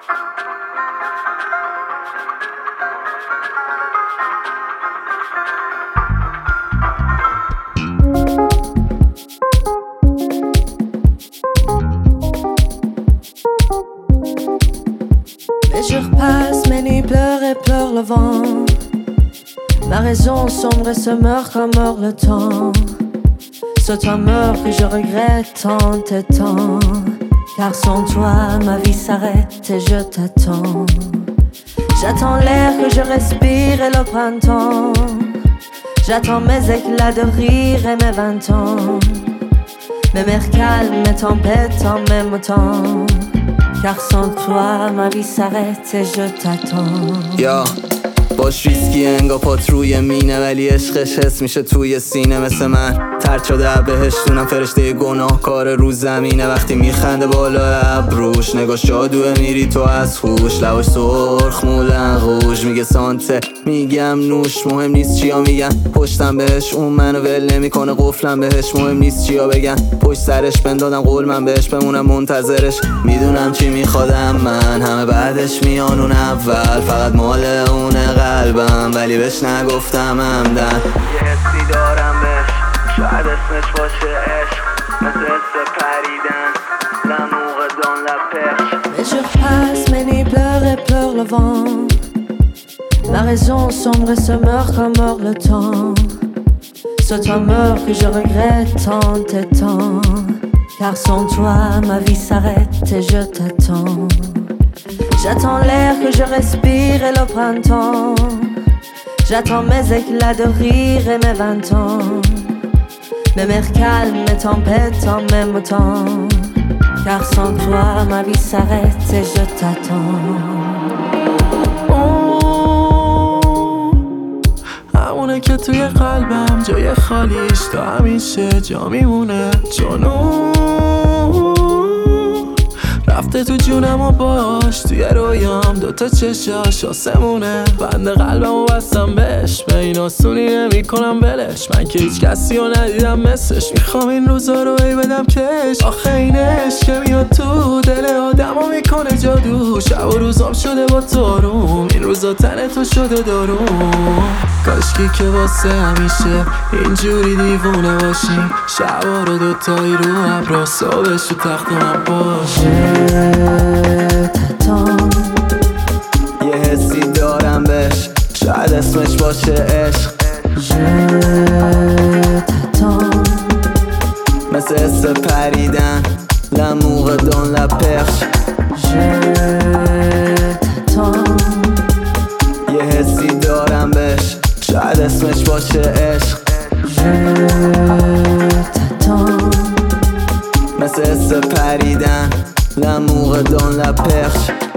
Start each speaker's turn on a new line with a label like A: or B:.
A: Les jours passent, mais nuits pleurent et pleure le vent. Ma raison sombre et se meurt comme meurt le temps. Ce toi meurt que je regrette tant et tant. Car sans toi ma vie s'arrête et je t'attends. J'attends l'air que je respire et le printemps. J'attends mes éclats de rire et mes 20 ans. Mes mers calmes, mes tempêtes en même temps. Car sans toi ma vie s'arrête et je t'attends.
B: یا باش ریسکی انگا پات روی مینه، ولی عشقش حس میشه توی سینه. مثل من ترد شده بهشتونم، فرشته گناهکار رو زمینه. وقتی میخنده بالا ابروش، نگاش جادوه میری تو از هوش. لباش سرخ مولن غوش، میگه سانته میگم نوش. مهم نیست چیا میگن پشتم بهش، اون منو ول نمیکنه قفلم بهش. مهم نیست چیا بگن پشت سرش، بندادم قول من بهش بمونم منتظرش. میدونم چی میخوادم من، همه بعدش میان اون اول. فقط مال اونه قلبم، ولی بهش نگفتم همدن. یه حسی دارم بهش، شاید اسمش باشه عشق. مثل حس پریدن لموق دان لپش.
A: Les jours passent, mes nuits pleurent et pleure le vent. Ma raison sombre et se meurt comme meurt le temps. Ce toi meurt que je regrette tant et tant. Car sans toi ma vie s'arrête et je t'attends. J'attends l'air que je respire et le printemps. J'attends mes éclats de rire et mes 20 ans. Mes mers calmes, mes tempêtes en même temps. Car sans toi ma vie s'arrête et je t'attends.
C: همونه که توی قلبم جای خالیش تا همیشه جا میمونه. جنون رفته تو جونم و باش توی رویام دوتا چشاش آسمونه. بند قلبم و بستم بهش، به این آسونی نمی کنم ولش. من که هیچ کسی رو ندیدم مثلش، میخوام این روزا رو ای بدم کش. آخه این عشق که میاد تو دل آدم و میکنه جادو. شب و روزام شده با تاروم، این روزا تن تو شده داروم. کاشکی که واسه همیشه اینجوری دیوونه باشیم. شبا رو دوتایی رو ابرا، صبحش تو تخت من باشه.
B: یه حسی دارم بهش، شاید اسمش باشه عشق. مثل حس پریدن لموق دان لپش. یه حسی دارم بهش، شاید اسمش باشه عشق. مثل حس پریدن لموق دان لپش.